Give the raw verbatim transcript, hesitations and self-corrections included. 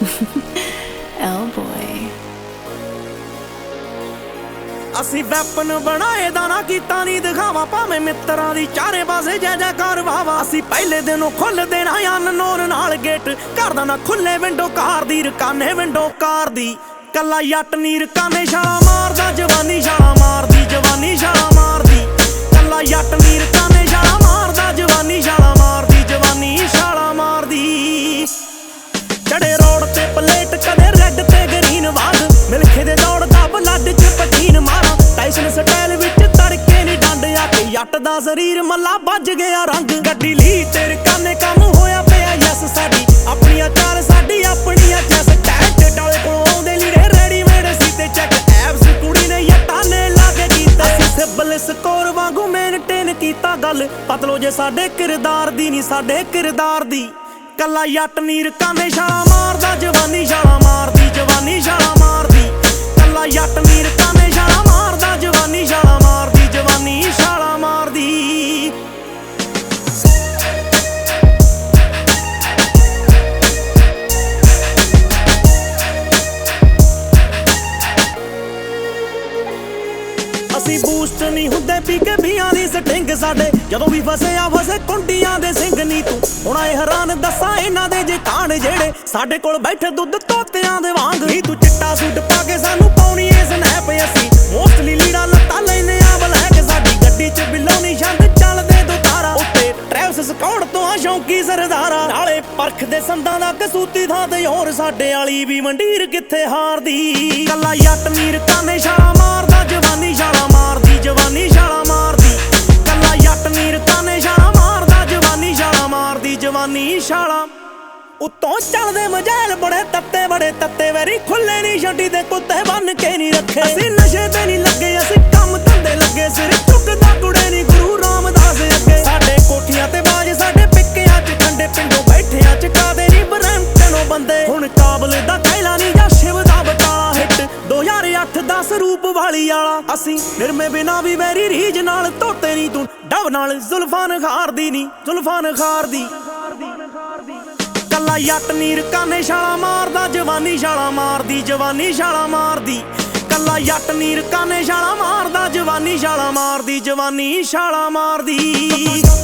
Oh boy. ਅਸੀਂ weapon ਬਣਾਏ ਦਾ ਨਾ ਕੀਤਾ ਨਹੀਂ ਦਿਖਾਵਾ, ਭਾਵੇਂ ਮਿੱਤਰਾਂ ਦੀ ਚਾਰੇ ਪਾਸੇ ਜੈ ਜੈਕਾਰ ਵਾਵਾ। ਅਸੀਂ ਪਹਿਲੇ ਦਿਨੋਂ ਖੁੱਲ ਦੇਣਾ ਅਨਨੋਨ ਨਾਲ ਗੇਟ, ਕਰਦਾ ਨਾ ਖੁੱਲੇ ਵਿੰਡੋ ਕਾਰ ਦੀ, ਰਕਾਨੇ ਵਿੰਡੋ ਕਾਰ ਦੀ। ਕੱਲਾ ਜੱਟ ਨੀ ਰਕਾਨੇ ਛਾਲਾਂ ਮਾਰਦਾ, ਜਵਾਨੀ ਛਾਲਾਂ ਮਾਰਦੀ, ਜਵਾਨੀ ਛਾਲਾਂ ਮਾਰਦੀ। ਕੱਲਾ ਜੱਟ ਨੀ ਰਕਾਨੇ ਛਾਲਾਂ ਮਾਰਦਾ, ਜਵਾਨੀ ਛਾਲਾਂ ਮਾਰਦੀ, ਜਵਾਨੀ ਛਾਲਾਂ ਮਾਰਦੀ। ਚੜੇ ਰੋਡ ਤੇ ਪਲੇਟ ਕਦੇ ਰੈੱਡ ਤੇ ਗਰੀਨ ਵਾਗ, ਮਿਲਖੇ ਦੇ ਦੌੜਦਾ ਬਲੱਡ ਚ ਪਟੀਨ ਮਾਰਾਂ। ਟਾਈਸਨ ਸਟਾਈਲ ਵਿੱਚ ਤੜਕੇ ਨੀ ਡੰਡ ਆ ਕੇ, ਜੱਟ ਦਾ ਸਰੀਰ ਮੱਲਾ ਵੱਜ ਗਿਆ ਰੰਗ। ਗੱਡੀ ਲਈ ਤੇ ਰਕਾਨੇ ਕੰਮ ਹੋਇਆ ਪਿਆ ਯੈਸ ਸਾਡੀ, ਆਪਣੀਆਂ ਚਾਰ ਸਾਡੀ ਆਪਣੀਆਂ ਚੈਸ। ਟੈਟ ਡਾਲੇ ਕੋਲ ਆਉਂਦੇ ਲੀੜੇ ਰੈਡੀਮੇਡ ਸੀ ਤੇ ਚੈੱਕ ਐਬਸ ਕੁੜੀ ਨੇ ਜੱਟਾਂ ਨੇ ਲਾ ਕੇ ਕੀਤਾ। ਅਸੀਂ ਸਿਬਲ ਸਕੋਰ ਵਾਂਗੂ ਮੇਨਟੇਨ ਕੀਤਾ ਗੱਲ, ਪਤਲੋ ਜੇ ਸਾਡੇ ਕਿਰਦਾਰ ਦੀ ਨੀ ਸਾਡੇ ਕਿਰਦਾਰ ਦੀ। ਕੱਲਾ ਜੱਟ ਨੀ ਰਕਾਨੇ ਛਾਲਾਂ ਮਾਰਦਾ, ਜਵਾਨੀ ਛਾਲਾਂ ਮਾਰਦੀ, ਜਵਾਨੀ ਛਾਲਾਂ ਮਾਰਦੀ। ਕੱਲਾ ਜੱਟ ਨੀ ਰਕਾਨੇ ਛਾਲਾਂ ਮਾਰਦਾ, ਜਵਾਨੀ ਛਾਲਾਂ ਮਾਰਦੀ, ਜਵਾਨੀ ਛਾਲਾਂ ਮਾਰਦੀ। ਅਸੀਂ ਬੂਸਟ ਨਹੀਂ ਹੁੰਦੇ ਪੀ ਕੇ ਬੀਆਂ ਦੀ ਸਟਿੰਗ ਸਾਡੇ, ਜਦੋਂ ਵੀ ਫਸੇ ਆ ਫਸੇ ਕੁੰਡੀਆਂ ਦੇ ਸਿੰਘ ਨੀ ਤੂੰ। ਹੁਣ ਆਏ ਹੈਰਾਨ ਦੱਸਾਂ ਇਹਨਾਂ ਦੇ ਜੇ ਕਾਂਡ ਜਿਹੜੇ ਸਾਡੇ ਕੋਲ ਬੈਠੇ ਦੁੱਧ ਤੋਤਿਆਂ ਦੇ ਵਾਂਗ। ਨੀ ਤੂੰ ਚਿੱਟਾ ਸੂਟ ਪਾ ਕੇ ਸਾਨੂੰ ਪਾਉਣੀ ਏ ਸਨੈਪ, ਅਸੀਂ ਮੋਸਟਲੀ ਲੀੜਾ ਲੱਤਾਂ ਲੈਨੇ ਆ ਬਲੈਕ। ਸਾਡੀ ਗੱਡੀ ਚ ਬਿੱਲੋ ਨੀ ਛੰਦ ਚੱਲਦੇ ਦੋ ਤਾਰਾ, ਉੱਤੇ ਟਰੈਵਸ ਸਕਾਉਟ ਤੋਂ ਆ ਸ਼ੌਂਕੀ ਸਰਦਾਰਾ। ਨਾਲੇ ਪਰਖਦੇ ਸੰਦਾਂ ਦਾ ਕਸੂਤੀ ਥਾਂ ਤੇ ਹੋਰ, ਸਾਡੇ ਵਾਲੀ ਵੀ ਮੰਡੀਰ ਕਿੱਥੇ ਹਾਰਦੀ। ਕੱਲਾ ਜੱਟ ਨੀ ਰਕਾਨੇ ਛਾਲਾਂ ਮਾਰਦਾ, ਜਵਾਨੀ ਛਾਲਾਂ ਮਾਰਦੀ, ਜਵਾਨੀ ਛਾਲਾਂ ਮਾਰਦੀ। ਕੱਲਾ ਜੱਟ ਨੀ ਰਕਾਨੇ ਛਾਲਾਂ ਮਾਰਦਾ, ਜਵਾਨੀ ਛਾਲਾਂ ਮਾਰਦੀ, ਜਵਾਨੀ ਛਾਲਾਂ। ਉੱਤੋਂ ਚੱਲਦੇ ਮਜੈਲ ਬੜੇ ਤੱਤੇ ਬੜੇ ਤੱਤੇ, ਵੈਰੀ ਖੁੱਲੇ ਨੀ ਛੱਡੀ ਦੇ ਕੁੱਤੇ ਬੰਨ ਕੇ ਨੀ ਰੱਖੇ। ਅਸੀਂ ਨਸ਼ੇ ਤੇ ਨੀ ਲੱਗੇ, ਅਸੀਂ ਕੰਮ ਧੰਦੇ ਲੱਗੇ, ਸਿਰ ਚੁੱਕਦਾ ਕੁੜੇ ਨੀ ਗੁਰੂ ਰਾਮਦਾਸ ਅੱਗੇ। ਸਾਡੇ ਕੋਠੀਆਂ ਤੇ ਬਾਜ, ਸਾਡੇ ਪਿੱਕਿਆਂ ਚ ਠੰਡੇ, ਪਿੰਡੋਂ ਬੈਠਿਆਂ ਚ ਕਾਦੇ ਨੀ ਬਰੈਂਪਟਨੋਂ ਬੰਦੇ। ਹੁਣ ਕਾਬਲ ਦਾ ਥੈਲਾ ਨੀ ਜਾਂ ਸ਼ਿਵ ਦਾ ਬਟਾਲਾ ਹਿੱਟ, ਦੋ ਹਜ਼ਾਰ ਅੱਠ ਦਾ ਸਰੂਪ ਵਾਲੀ ਆਲਾ। ਅਸੀਂ ਨਿਰਮੇ ਬਿਨਾ ਵੀ ਵੈਰੀ ਰੀਜ ਨਾਲ ਧੋਤੇ ਨੀ ਤੂੰ, ਡਵ ਨਾਲ ਜ਼ੁਲਫਾਂ ਨਿਖਾਰਦੀ ਨੀ, ਜ਼ੁਲਫਾਂ ਨਿਖਾਰਦੀ। ਕੱਲਾ ਜੱਟ ਨੀ ਰਕਾਨੇ ਛਾਲਾਂ ਮਾਰਦਾ, ਜਵਾਨੀ ਛਾਲਾਂ ਮਾਰਦੀ, ਜਵਾਨੀ ਛਾਲਾਂ ਮਾਰਦੀ। ਕੱਲਾ ਜੱਟ ਨੀ ਰਕਾਨੇ ਛਾਲਾਂ ਮਾਰਦਾ, ਜਵਾਨੀ ਛਾਲਾਂ ਮਾਰਦੀ, ਜਵਾਨੀ ਛਾਲਾਂ ਮਾਰਦੀ।